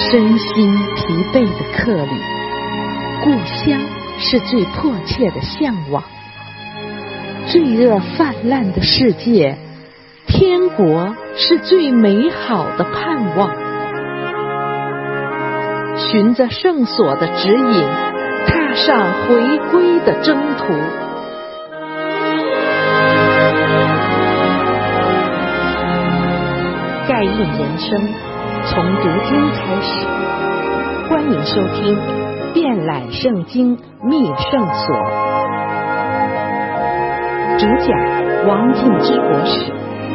身心疲惫的客旅，故乡是最迫切的向往。罪恶泛滥的世界，天国是最美好的盼望。循着圣所的指引，踏上回归的征途。盖印人生，从读经开始。欢迎收听《遍览圣经密圣所》，主讲王静之博士。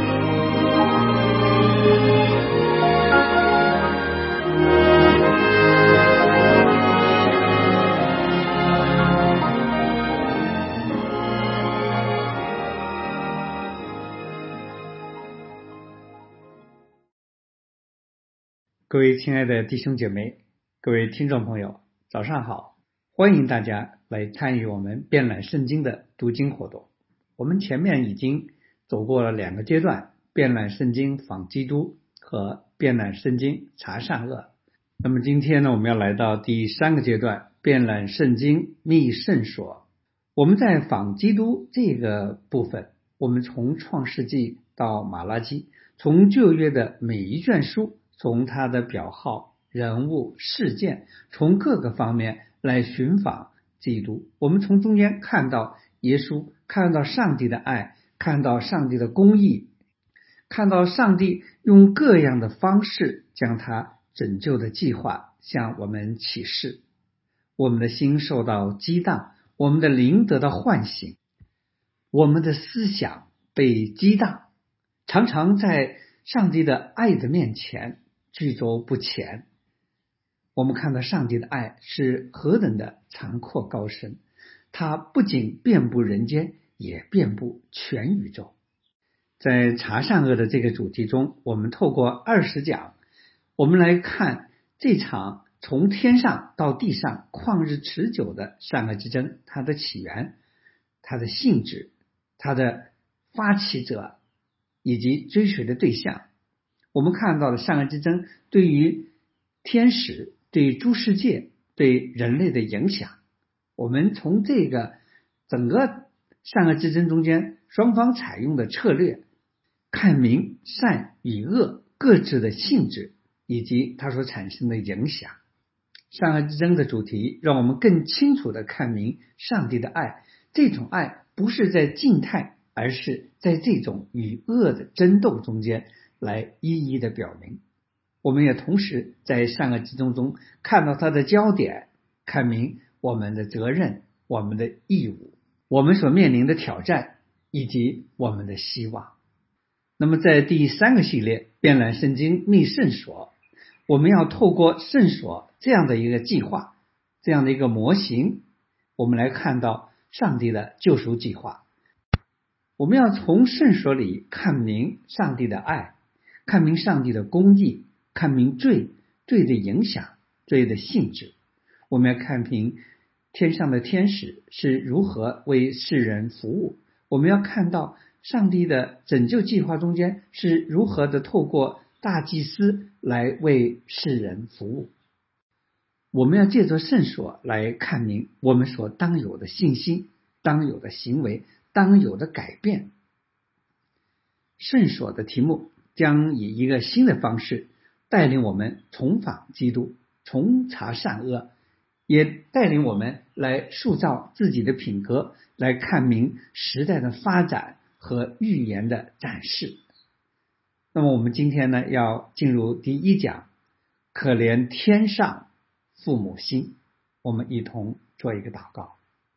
各位亲爱的弟兄姐妹，各位听众朋友，早上好！欢迎大家来参与我们遍览圣经的读经活动。我们前面已经走过了2个阶段，遍览圣经访基督和遍览圣经查善恶。那么今天呢，我们要来到第3个阶段，遍览圣经密圣所。我们在访基督这个部分，我们从创世纪到马拉基，从旧约的每一卷书，从他的表号、人物、事件，从各个方面来寻访基督。我们从中间看到耶稣，看到上帝的爱，看到上帝的公义，看到上帝用各样的方式将他拯救的计划向我们启示。我们的心受到激荡，我们的灵得到唤醒，我们的思想被激荡，常常在上帝的爱的面前举足不前。我们看到上帝的爱是何等的长阔高深，它不仅遍布人间，也遍布全宇宙。在查善恶的这个主题中，我们透过20讲，我们来看这场从天上到地上旷日持久的善恶之争，它的起源，它的性质，它的发起者以及追随的对象。我们看到的善恶之争对于天使、对于诸世界、对人类的影响。我们从这个整个善恶之争中间双方采用的策略，看明善与恶各自的性质以及它所产生的影响。善恶之争的主题让我们更清楚地看明上帝的爱，这种爱不是在静态，而是在这种与恶的争斗中间来一一的表明。我们也同时在善恶之争中看到它的焦点，看明我们的责任、我们的义务、我们所面临的挑战以及我们的希望。那么在第3个系列遍览圣经密圣所，我们要透过圣所这样的一个计划，这样的一个模型，我们来看到上帝的救赎计划。我们要从圣所里看明上帝的爱，看明上帝的公义，看明罪的影响，罪的性质。我们要看明天上的天使是如何为世人服务，我们要看到上帝的拯救计划中间是如何的透过大祭司来为世人服务。我们要借着圣所来看明我们所当有的信心，当有的行为，当有的改变。圣所的题目将以一个新的方式带领我们重访基督，重查善恶，也带领我们来塑造自己的品格，来看明时代的发展和预言的展示。那么我们今天呢，要进入第1讲，可怜天上父母心。我们一同做一个祷告。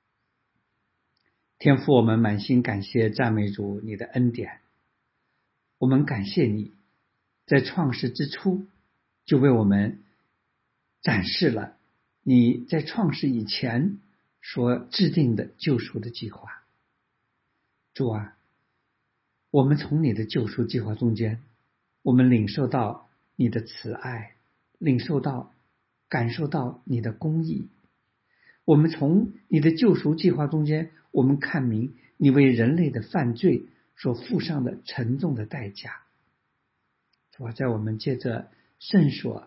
天父，我们满心感谢赞美主你的恩典，我们感谢你在创世之初就为我们展示了你在创世以前所制定的救赎的计划。主啊，我们从你的救赎计划中间，我们领受到你的慈爱，感受到你的公义。我们从你的救赎计划中间，我们看明你为人类的犯罪所付上的沉重的代价。主啊，在我们借着圣所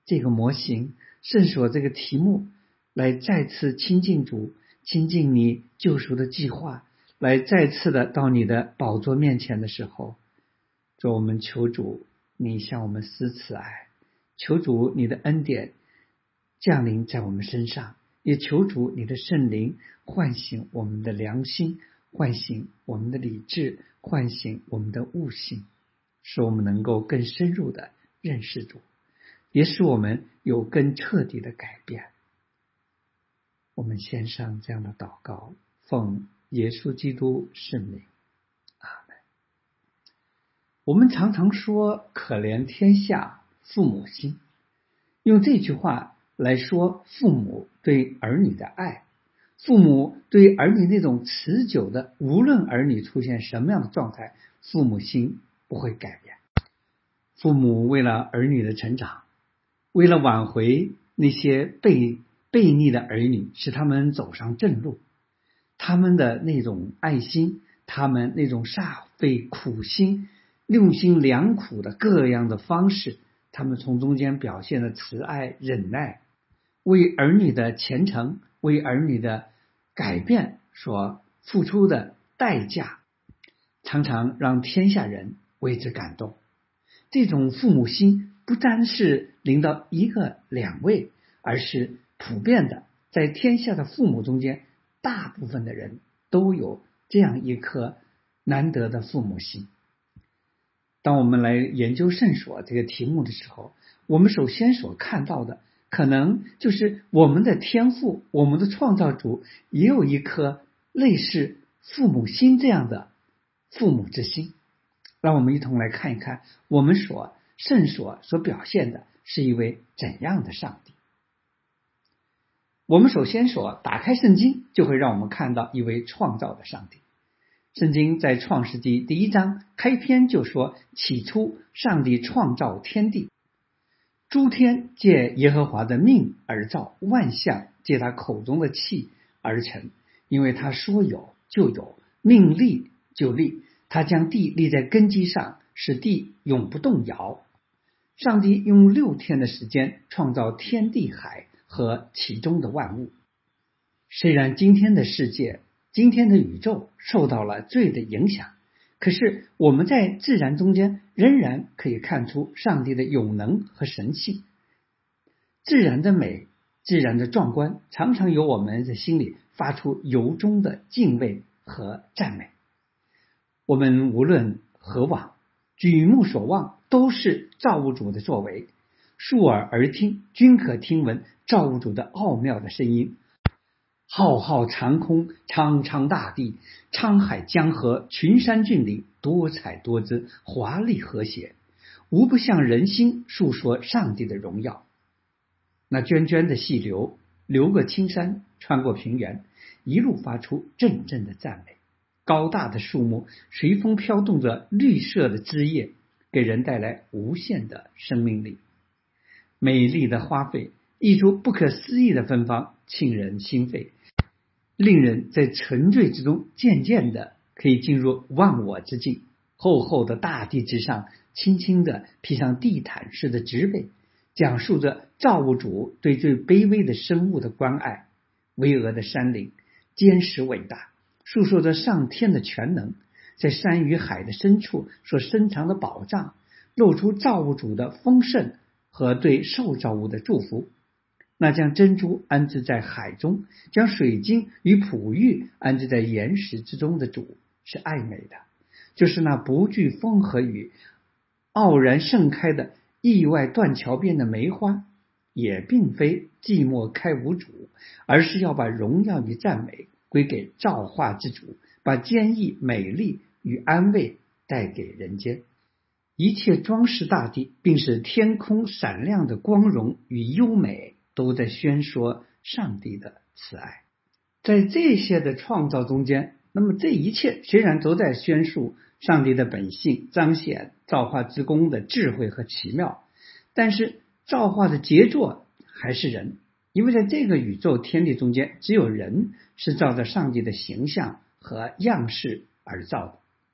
这个模型，圣所这个题目，来再次亲近主，亲近你救赎的计划，来再次的到你的宝座面前的时候，主，我们求主你向我们施慈爱，求主你的恩典降临在我们身上，也求主你的圣灵唤醒我们的良心，唤醒我们的理智，唤醒我们的悟性，使我们能够更深入的认识主，也使我们有更彻底的改变。我们献上这样的祷告，奉耶稣基督圣名，阿们。我们常常说可怜天下父母心，用这句话来说父母对儿女的爱，父母对儿女那种持久的，无论儿女出现什么样的状态，父母心不会改变。父母为了儿女的成长，为了挽回那些背逆的儿女，使他们走上正路，他们的那种爱心，他们那种煞费苦心，用心良苦的各样的方式，他们从中间表现了慈爱忍耐，为儿女的前程，为儿女的改变所付出的代价，常常让天下人为之感动。这种父母心不单是临到一个两位，而是普遍的，在天下的父母中间，大部分的人都有这样一颗难得的父母心。当我们来研究圣所这个题目的时候，我们首先所看到的可能就是我们的天父，我们的创造主也有一颗类似父母心这样的父母之心。让我们一同来看一看我们圣所所表现的是一位怎样的上帝。我们首先打开圣经，就会让我们看到一位创造的上帝。圣经在创世纪第1章开篇就说，起初上帝创造天地，诸天借耶和华的命而造，万象借他口中的气而成，因为他说有就有，命立就立，他将地立在根基上，使地永不动摇。上帝用6天的时间创造天地海和其中的万物。虽然今天的世界，今天的宇宙受到了罪的影响，可是我们在自然中间仍然可以看出上帝的永能和神性。自然的美，自然的壮观，常常由我们的心里发出由衷的敬畏和赞美。我们无论何往，举目所望，都是造物主的作为，竖耳而听，均可听闻造物主的奥妙的声音。浩浩长空，苍苍大地，沧海江河，群山峻岭，多彩多姿，华丽和谐，无不向人心诉说上帝的荣耀。那涓涓的细流流过青山，穿过平原，一路发出阵阵的赞美。高大的树木随风飘动着绿色的枝叶，给人带来无限的生命力。美丽的花卉溢出不可思议的芬芳，沁人心肺，令人在沉醉之中渐渐的可以进入忘我之境。厚厚的大地之上，轻轻的披上地毯式的植被，讲述着造物主对最卑微的生物的关爱。巍峨的山岭坚实伟大，诉说着上天的全能，在山与海的深处所深藏的宝藏，露出造物主的丰盛和对受造物的祝福。那将珍珠安置在海中，将水晶与璞玉安置在岩石之中的主是爱美的，就是那不惧风和雨，傲然盛开的意外断桥边的梅花，也并非寂寞开无主，而是要把荣耀与赞美归给造化之主，把坚毅美丽与安慰带给人间。一切装饰大地，并使天空闪亮的光荣与优美，都在宣说上帝的慈爱。在这些的创造中间，那么这一切虽然都在宣述上帝的本性，彰显造化之功的智慧和奇妙，但是造化的杰作还是人，因为在这个宇宙天地中间，只有人是照着上帝的形象和样式而造的。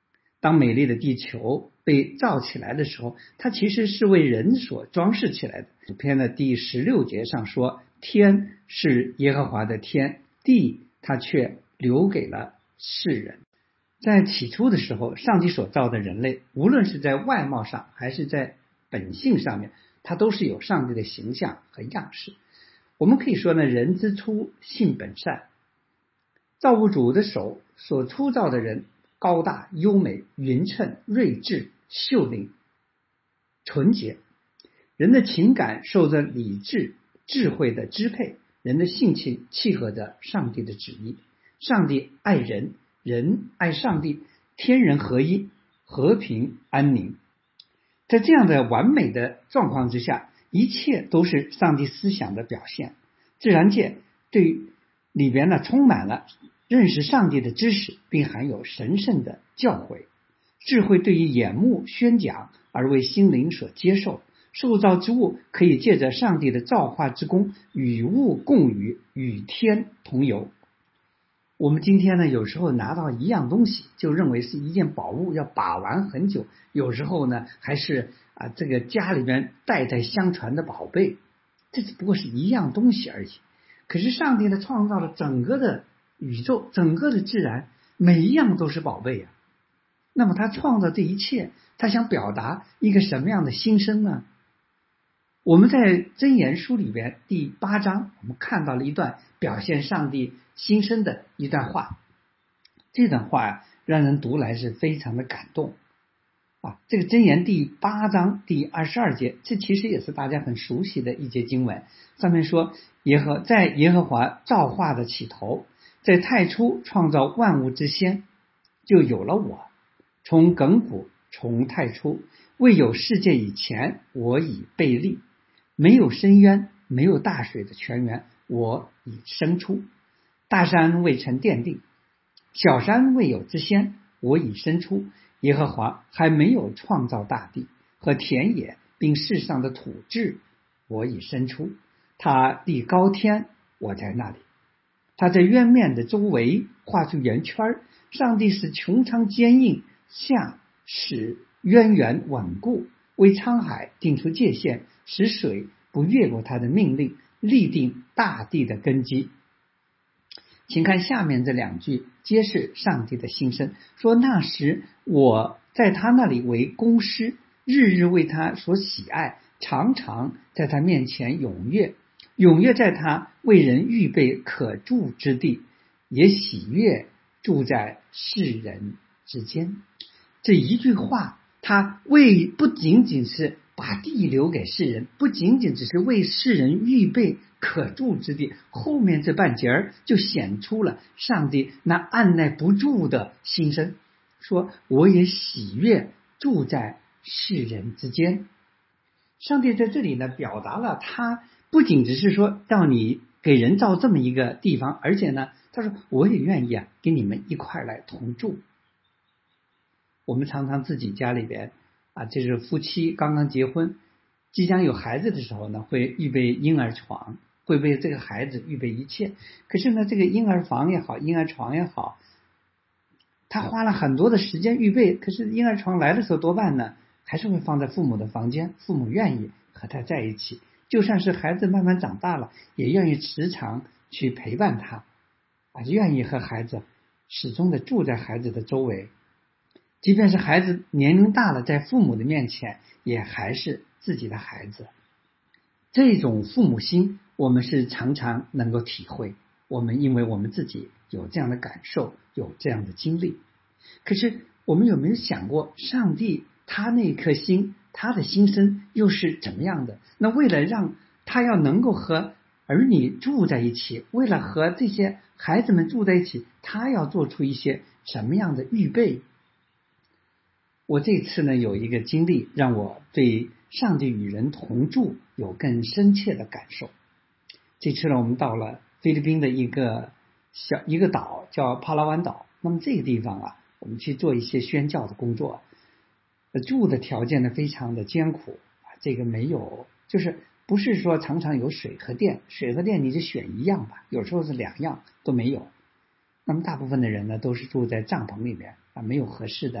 当美丽的地球被造起来的时候，它其实是为人所装饰起来的。诗篇的第16节上说，天是耶和华的天，地他却留给了世人。在起初的时候，上帝所造的人类，无论是在外貌上还是在本性上面，它都是有上帝的形象和样式。我们可以说呢，人之初性本善，造物主的手所出造的人高大优美匀称睿智秀丽纯洁，人的情感受着理智智慧的支配，人的性情契合着上帝的旨意。上帝爱人，人爱上帝，天人合一，和平安宁。在这样的完美的状况之下，一切都是上帝思想的表现。自然界对里边呢充满了认识上帝的知识，并含有神圣的教诲。智慧对于眼目宣讲，而为心灵所接受。受造之物可以借着上帝的造化之功，与物共语，与天同游。我们今天呢，有时候拿到一样东西就认为是一件宝物，要把玩很久，有时候呢还是这个家里边代代相传的宝贝，这只不过是一样东西而已。可是上帝呢创造了整个的宇宙，整个的自然，每一样都是宝贝啊。那么他创造这一切，他想表达一个什么样的心声呢？我们在箴言书里边第8章，我们看到了一段表现上帝心声的一段话。这段话让人读来是非常的感动这个箴言第8章第22节，这其实也是大家很熟悉的一节经文。上面说，在耶和华造化的起头，在太初创造万物之先，就有了我。从亘古从太初，未有世界以前，我已被立。没有深渊，没有大水的泉源，我已生出。大山未曾奠定，小山未有之先，我已生出。耶和华还没有创造大地和田野，并世上的土质，我已生出。他立高天，我在那里。他在渊面的周围画出圆圈，上帝使穹苍坚硬，下使渊源稳固，为沧海定出界限，使水不越过他的命令，立定大地的根基。请看下面这2句，揭示上帝的心声，说那时我在他那里为工师，日日为他所喜爱，常常在他面前踊跃在他为人预备可住之地，也喜悦住在世人之间。这一句话，他不仅仅是把地留给世人，不仅仅只是为世人预备可住之地，后面这半截就显出了上帝那按耐不住的心声，说我也喜悦住在世人之间。上帝在这里呢表达了他不仅只是说让你给人造这么一个地方，而且呢他说我也愿意跟你们一块来同住。我们常常自己家里边就是夫妻刚刚结婚，即将有孩子的时候呢，会预备婴儿床，会为这个孩子预备一切。可是呢，这个婴儿房也好，婴儿床也好，他花了很多的时间预备，可是婴儿床来的时候多半呢，还是会放在父母的房间，父母愿意和他在一起。就算是孩子慢慢长大了，也愿意时常去陪伴他愿意和孩子始终的住在孩子的周围。即便是孩子年龄大了，在父母的面前也还是自己的孩子。这种父母心我们是常常能够体会，因为我们自己有这样的感受，有这样的经历。可是我们有没有想过，上帝他那颗心，他的心声又是怎么样的？那为了让他要能够和儿女住在一起，为了和这些孩子们住在一起，他要做出一些什么样的预备？我这次呢有一个经历，让我对上帝与人同住有更深切的感受。这次呢我们到了菲律宾的一个岛，叫帕拉湾岛。那么这个地方我们去做一些宣教的工作，住的条件呢非常的艰苦这个没有，就是不是说常常有水和电你就选一样吧，有时候是2样都没有。那么大部分的人呢都是住在帐篷里面没有合适的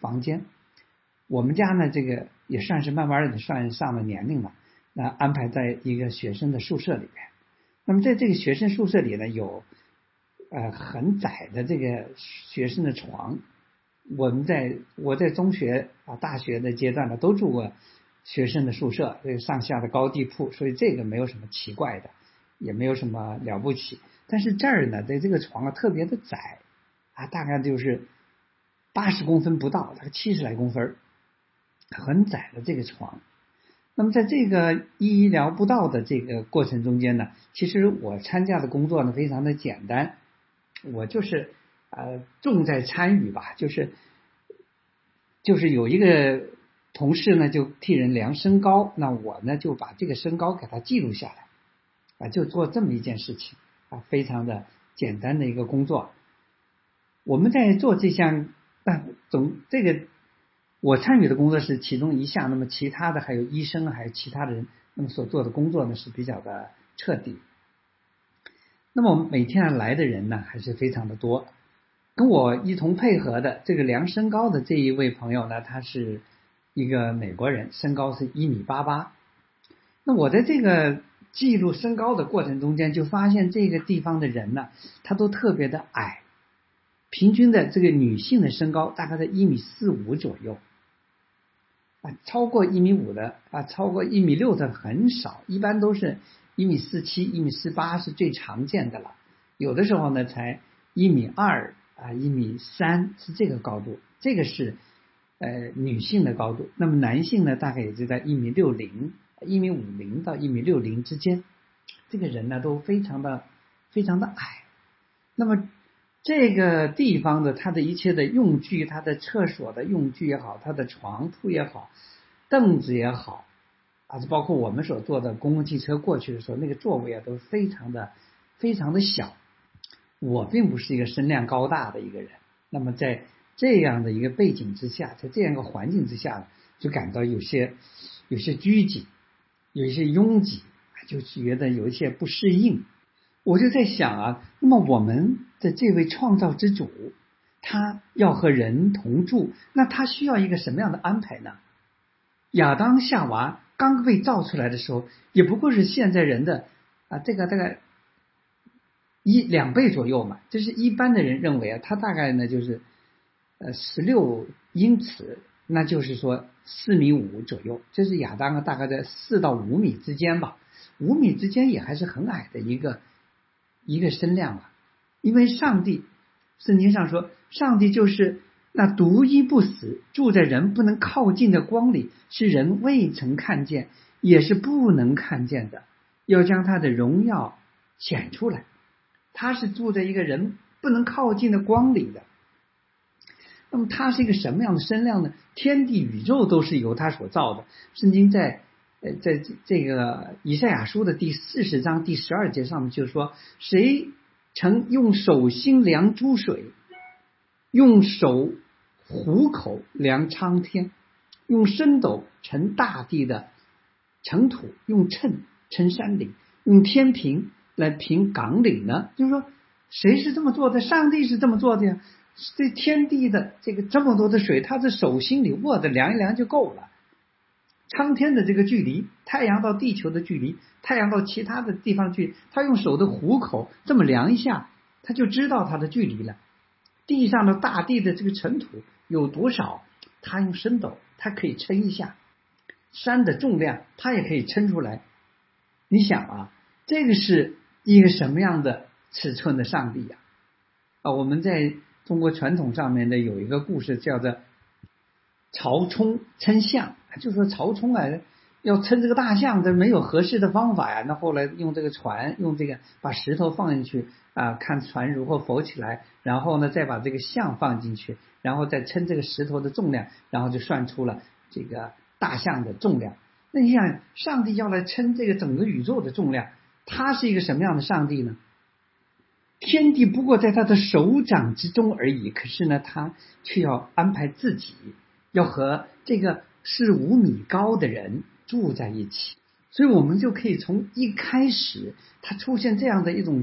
房间。我们家呢，这个也算是慢慢的算上了年龄了，那安排在一个学生的宿舍里边。那么在这个学生宿舍里呢，有很窄的这个学生的床。我在中学大学的阶段呢，都住过学生的宿舍，这个上下的高低铺，所以这个没有什么奇怪的，也没有什么了不起。但是这儿呢，这个床特别的窄大概就是80公分不到，大概70来公分，很窄的这个床。那么在这个医疗不到的这个过程中间呢，其实我参加的工作呢非常的简单，我就是重在参与吧，就是有一个同事呢就替人量身高，那我呢就把这个身高给他记录下来就做这么一件事情非常的简单的一个工作。我们在做这项这个我参与的工作是其中一项，那么其他的还有医生还有其他的人，那么所做的工作呢是比较的彻底。那么我们每天来的人呢还是非常的多，跟我一同配合的这个量身高的这一位朋友呢，他是一个美国人，身高是1.88米。那我在这个记录身高的过程中间就发现这个地方的人呢，他都特别的矮，平均的这个女性的身高大概在1.45米左右超过1.5米的超过1.6米的很少，一般都是1.47米、1.48米是最常见的了，有的时候呢才1.2米1.3米是这个高度，这个是女性的高度。那么男性呢大概也就在1.60米、1.50米到1.60米之间，这个人呢都非常的矮。那么这个地方的它的一切的用具，它的厕所的用具也好，它的床铺也好，凳子也好包括我们所坐的公共汽车过去的时候，那个座位都非常的小。我并不是一个身量高大的一个人，那么在这样的一个背景之下，在这样一个环境之下，就感到有些拘谨，有一些拥挤，就觉得有一些不适应。我就在想那么我们的这位创造之主，他要和人同住，那他需要一个什么样的安排呢？亚当夏娃刚被造出来的时候，也不过是现在人的这个大概2倍左右嘛，这是一般的人认为他大概呢就是16英尺，那就是说4.5米左右，这是亚当大概在4到5米之间吧，5米之间也还是很矮的一个身量因为圣经上说，上帝就是那独一不死，住在人不能靠近的光里，是人未曾看见，也是不能看见的，要将他的荣耀显出来。他是住在一个人不能靠近的光里的。那么他是一个什么样的身量呢？天地宇宙都是由他所造的。圣经在这个以赛亚书的第40章第12节上面就说，谁曾用手心量诸水，用手虎口量苍天，用升斗盛大地的尘土，用秤称山岭，用天平来平港岭呢？就是说谁是这么做的？上帝是这么做的呀。这天地的这么多的水，他的手心里握着量一量就够了。苍天的这个距离，太阳到地球的距离，太阳到其他的地方去，他用手的虎口这么量一下，他就知道它的距离了。地上的大地的这个尘土有多少，他用升斗他可以称一下，山的重量他也可以称出来。你想这个是一个什么样的尺寸的上帝我们在中国传统上面的有一个故事叫做曹冲称象，就说曹冲要称这个大象，这没有合适的方法呀。那后来用这个船，用这个把石头放进去看船如何浮起来，然后呢再把这个象放进去，然后再称这个石头的重量，然后就算出了这个大象的重量。那你想，上帝要来称这个整个宇宙的重量，他是一个什么样的上帝呢？天地不过在他的手掌之中而已，可是呢他却要安排自己要和这个是5米高的人住在一起。所以我们就可以从一开始他出现这样的一种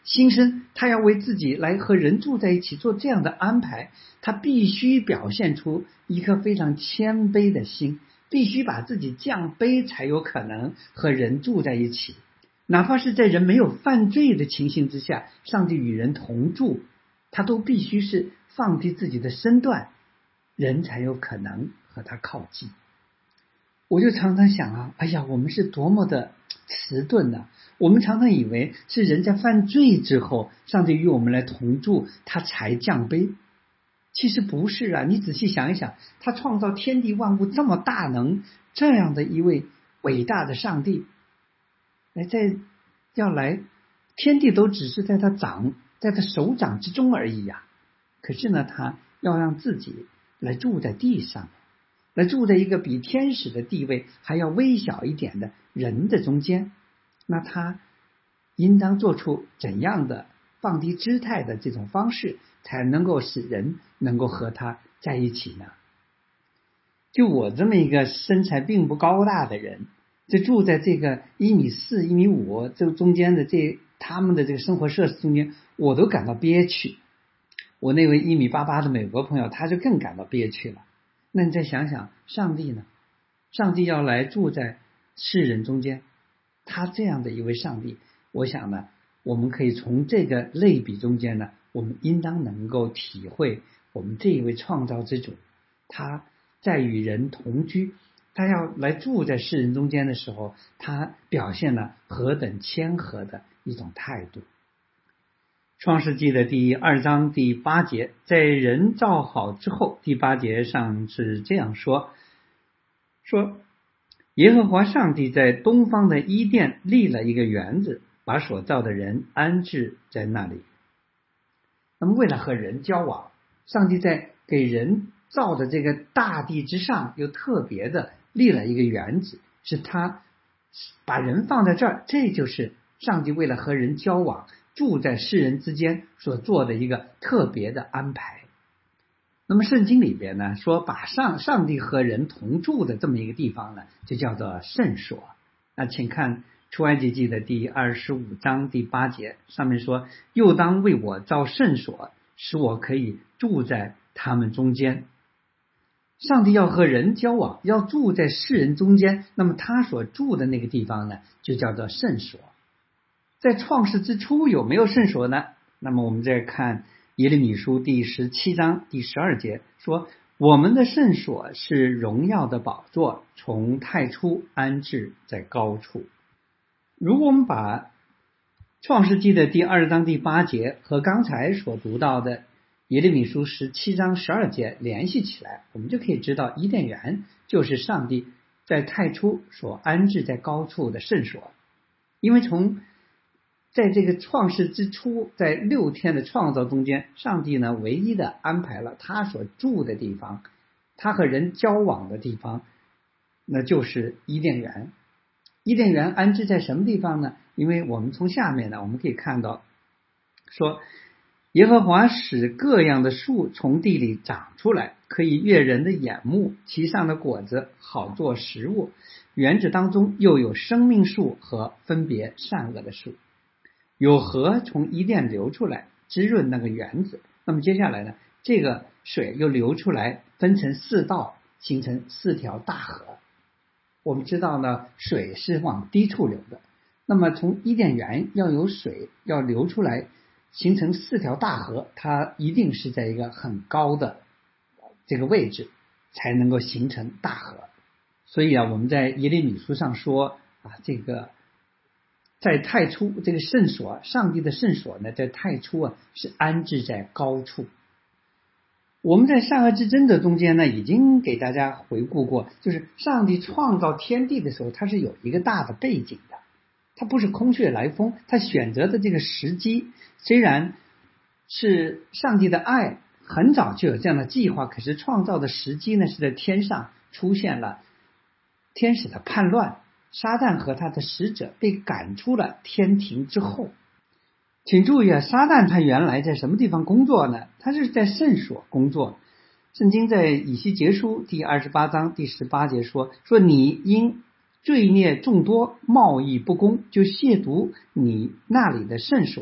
新生他要为自己来和人住在一起做这样的安排，他必须表现出一颗非常谦卑的心，必须把自己降卑，才有可能和人住在一起。哪怕是在人没有犯罪的情形之下，上帝与人同住，他都必须是放低自己的身段，人才有可能和他靠近。我就常常想啊，哎呀，我们是多么的迟钝啊！我们常常以为是人在犯罪之后，上帝与我们来同住，他才降卑。其实不是啊，你仔细想一想，他创造天地万物这么大能，这样的一位伟大的上帝，要来天地都只是在他手掌之中而已呀。可是呢，他要让自己来住在地上，来住在一个比天使的地位还要微小一点的人的中间，那他应当做出怎样的放低姿态的这种方式，才能够使人能够和他在一起呢？就我这么一个身材并不高大的人，就住在这个1.4米、1.5米这中间的他们的这个生活设施中间，我都感到憋屈。我那位1.88米的美国朋友，他就更感到憋屈了。那你再想想，上帝呢？上帝要来住在世人中间，他这样的一位上帝，我想呢，我们可以从这个类比中间呢，我们应当能够体会我们这一位创造之主，他在与人同居，他要来住在世人中间的时候，他表现了何等谦和的一种态度。创世纪的第2章第8节，在人造好之后，第8节上是这样说耶和华上帝在东方的伊甸立了一个园子，把所造的人安置在那里。那么为了和人交往，上帝在给人造的这个大地之上又特别的立了一个园子，是他把人放在这儿，这就是上帝为了和人交往，住在世人之间所做的一个特别的安排。那么圣经里边呢，说把上帝和人同住的这么一个地方呢，就叫做圣所。那请看出埃及记的第25章第8节，上面说，又当为我造圣所，使我可以住在他们中间。上帝要和人交往，要住在世人中间，那么他所住的那个地方呢，就叫做圣所。在创世之初有没有圣所呢？那么我们再看耶利米书第17章第12节，说我们的圣所是荣耀的宝座，从太初安置在高处。如果我们把创世纪的第2章第8节和刚才所读到的耶利米书17章12节联系起来，我们就可以知道伊甸园就是上帝在太初所安置在高处的圣所。因为在这个创世之初，在6天的创造中间，上帝呢唯一的安排了他所住的地方，他和人交往的地方，那就是伊甸园。伊甸园安置在什么地方呢？因为我们从下面呢，我们可以看到说，耶和华使各样的树从地里长出来，可以悦人的眼目，其上的果子好做食物。园子当中又有生命树和分别善恶的树，有河从伊甸流出来，滋润那个园子。那么接下来呢，这个水又流出来，分成4道，形成4条大河。我们知道呢，水是往低处流的，那么从伊甸园要有水要流出来，形成4条大河，它一定是在一个很高的这个位置才能够形成大河。所以我们在耶利米书上说这个在太初这个圣所，上帝的圣所呢，在太初是安置在高处。我们在善恶之争的中间呢，已经给大家回顾过，就是上帝创造天地的时候，它是有一个大的背景的，它不是空穴来风。他选择的这个时机，虽然是上帝的爱，很早就有这样的计划，可是创造的时机呢，是在天上出现了天使的叛乱，撒旦和他的使者被赶出了天庭之后。请注意撒旦他原来在什么地方工作呢？他是在圣所工作。圣经在以西结书第28章第18节说你因罪孽众多，贸易不公，就亵渎你那里的圣所，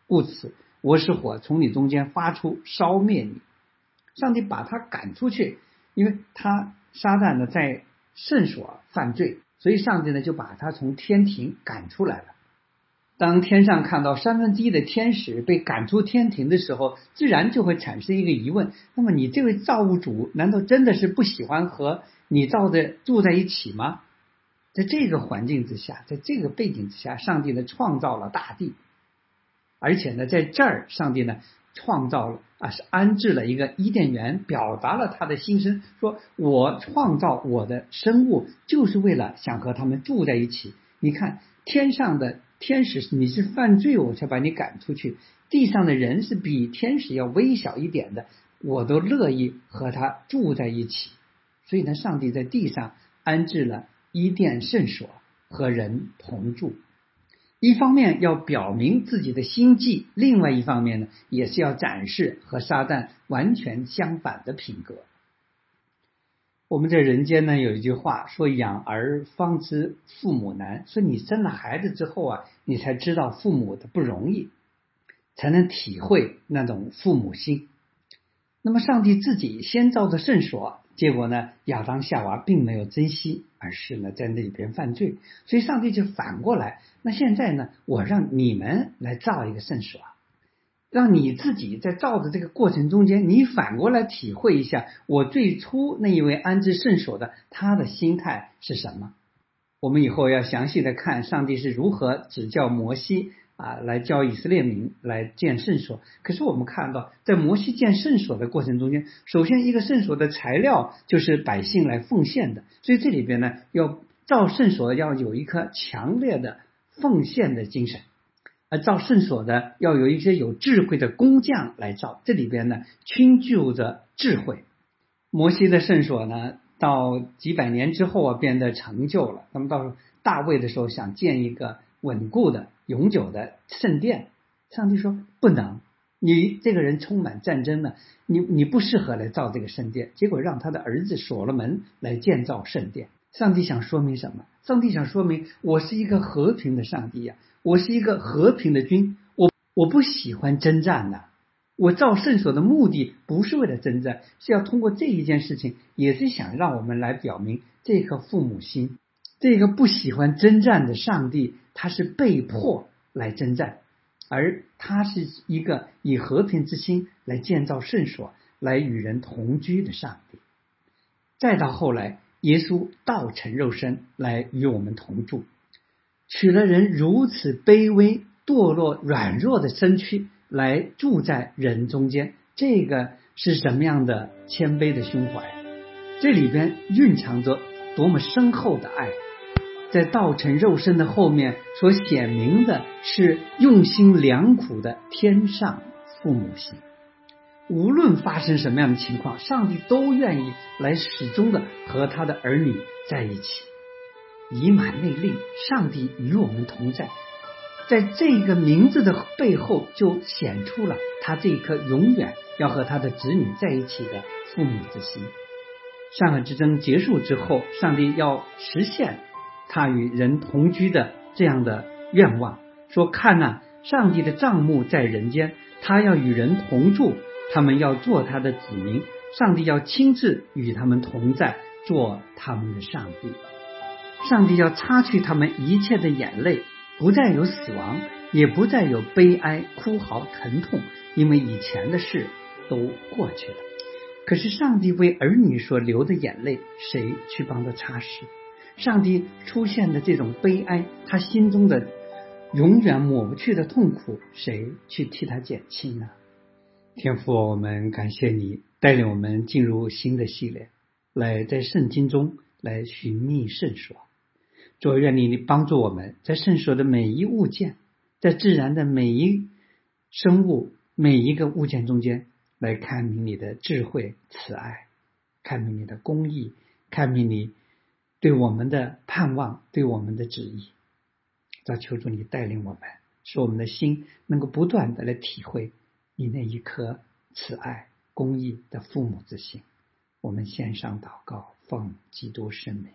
故此我使火从你中间发出，烧灭你。上帝把他赶出去，因为撒旦呢在圣所犯罪，所以上帝呢就把他从天庭赶出来了。当天上看到1/3的天使被赶出天庭的时候，自然就会产生一个疑问，那么你这位造物主难道真的是不喜欢和你造的住在一起吗？在这个环境之下，在这个背景之下，上帝呢创造了大地，而且呢在这儿上帝呢创造了是安置了一个伊甸园，表达了他的心声，说我创造我的生物就是为了想和他们住在一起。你看天上的天使你是犯罪我才把你赶出去，地上的人是比天使要微小一点的，我都乐意和他住在一起。所以呢上帝在地上安置了伊甸圣所，和人同住。一方面要表明自己的心计，另外一方面呢也是要展示和撒旦完全相反的品格。我们在人间呢有一句话说，养儿方知父母难，说你生了孩子之后你才知道父母的不容易，才能体会那种父母心。那么上帝自己先造的圣所，结果呢亚当夏娃并没有珍惜，而是呢在那里边犯罪，所以上帝就反过来，那现在呢我让你们来造一个圣所，让你自己在造的这个过程中间，你反过来体会一下我最初那一位安置圣所的他的心态是什么。我们以后要详细的看上帝是如何指教摩西来教以色列民来建圣所。可是我们看到在摩西建圣所的过程中间，首先一个圣所的材料就是百姓来奉献的，所以这里边呢要造圣所要有一颗强烈的奉献的精神，而造圣所的要有一些有智慧的工匠来造，这里边呢倾注着智慧。摩西的圣所呢到几百年之后变得成就了，那么到大卫的时候想建一个稳固的永久的圣殿，上帝说不能，你这个人充满战争了，你不适合来造这个圣殿，结果让他的儿子所罗门来建造圣殿。上帝想说明什么？上帝想说明我是一个和平的上帝我是一个和平的君，我不喜欢征战的，我造圣所的目的不是为了征战，是要通过这一件事情，也是想让我们来表明这颗父母心。这个不喜欢征战的上帝，他是被迫来征战，而他是一个以和平之心来建造圣所，来与人同居的上帝。再到后来耶稣道成肉身来与我们同住，取了人如此卑微堕落软弱的身躯来住在人中间，这个是什么样的谦卑的胸怀？这里边蕴藏着多么深厚的爱。在道成肉身的后面所显明的是用心良苦的天上父母心。无论发生什么样的情况，上帝都愿意来始终的和他的儿女在一起。以马内利，上帝与我们同在，在这个名字的背后就显出了他这一颗永远要和他的子女在一起的父母之心。善恶之争结束之后，上帝要实现他与人同居的这样的愿望，说看上帝的帐幕在人间，他要与人同住，他们要做他的子民，上帝要亲自与他们同在，做他们的上帝。上帝要擦去他们一切的眼泪，不再有死亡，也不再有悲哀、哭嚎、疼痛，因为以前的事都过去了。可是上帝为儿女所流的眼泪，谁去帮他擦拭？上帝出现的这种悲哀，他心中的永远抹不去的痛苦，谁去替他减轻呢？天父，我们感谢你带领我们进入新的系列，来在圣经中来寻觅圣所。主，愿你帮助我们在圣所的每一物件，在自然的每一生物每一个物件中间来看明你的智慧慈爱，看明你的公义，看明你对我们的盼望，对我们的旨意。求主你带领我们，使我们的心能够不断的来体会你那一颗慈爱公义的父母之心。我们献上祷告，奉基督圣名。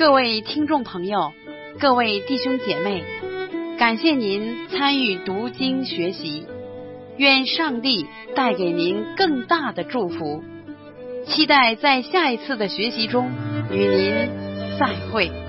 各位听众朋友，各位弟兄姐妹，感谢您参与读经学习，愿上帝带给您更大的祝福，期待在下一次的学习中与您再会。